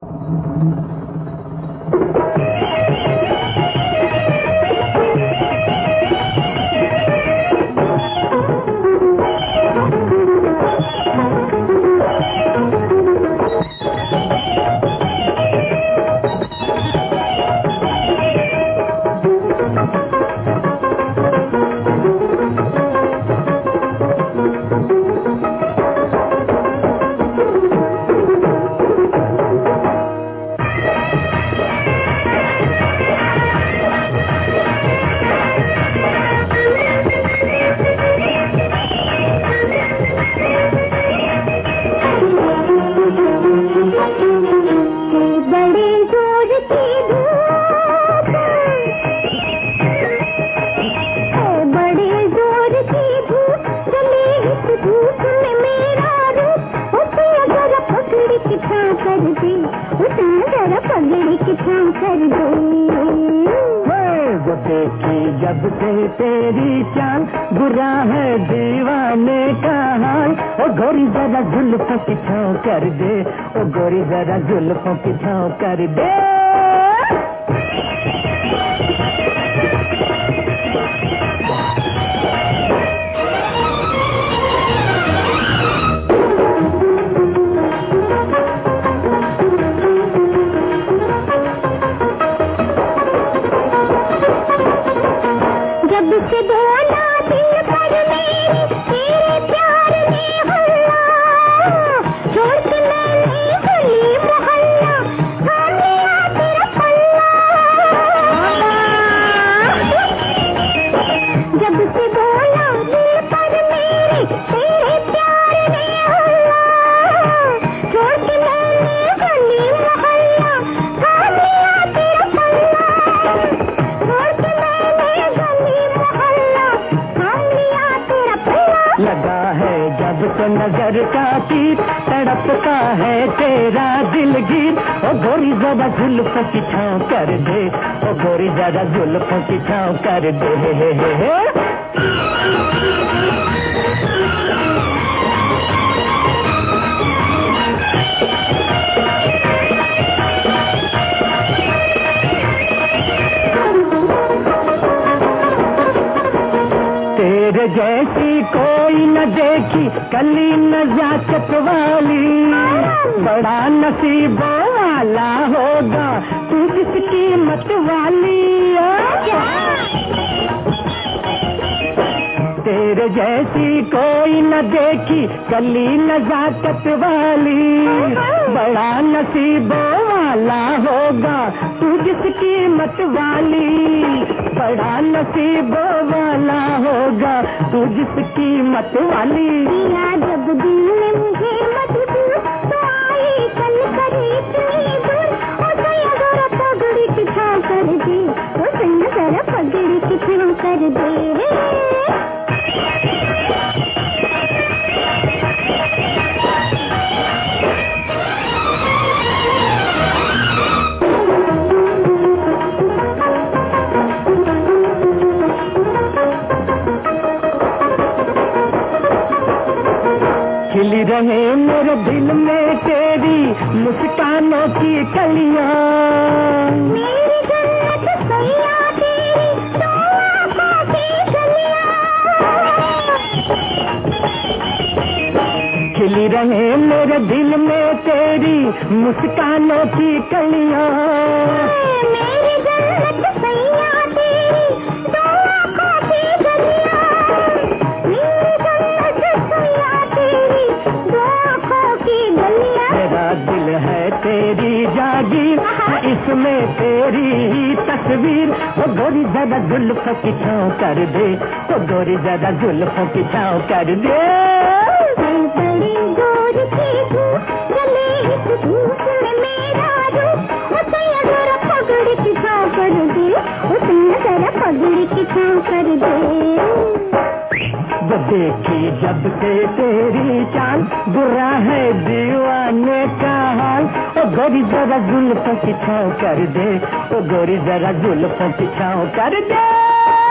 जब से तेरी चाल बुरा है दीवाने का हाल। ओ गोरी जरा जुल्फों की छाँव कर दे, ओ गोरी जरा जुल्फों की छाँव कर दे। लगा है जब से नजर का तीर, तड़पता है तेरा दिलगीर। ओ गोरी जरा जुल्फों की छाँव कर दे, ओ गोरी जरा जुल्फों की छाँव कर दे। तेरे जैसी कोई न देखी कली नजाकत वाली, बड़ा नसीबों वाला होगा तू जिसकी मत वाली। तेरे जैसी कोई न देखी कली नजाकत वाली, बड़ा नसीबों वाला होगा तू जिसकी मत वाली। बड़ा नसीबों वाला होगा तू जिसकी मत वाली। जब दिल ने मुझे मजबूर तो आई कल करे इतनी दूर। ओ सैया जरा पगड़ी की छाँव कर दे, ओ सैया जरा पगड़ी की छाँव कर दे। खिली रहे मेरे दिल में तेरी मुस्कानों की कलियां। मेरी जन्नत सैया तेरी दो आँखों की गलियां। खिली रहे मेरे दिल में तेरी मुस्कानों की कलियां। मेरी जन्नत सैया तेरी दो आँखों की गलियां। मेरी जन्नत सैया तेरी दो आँखों की गलियां। मेरा दिल है तेरी जागीर, इसमें तेरी ही तस्वीर। ओ गोरी जरा जुल्फों की छाँव कर दे, ओ गोरी जरा जुल्फों की छाँव कर दे। बड़ी दूर की धूप जले इस धूप में मेरा रूप। ओ सैया जरा पगड़ी की छाँव कर दे, ओ सैया जरा पगड़ी की छाँव कर दे। वो देखी जब से तेरी चाल बुरा है दीवाने का हाल। ओ गोरी जरा जुल्फों की छाँव कर दे, ओ गोरी जरा जुल्फों की छाँव कर दे।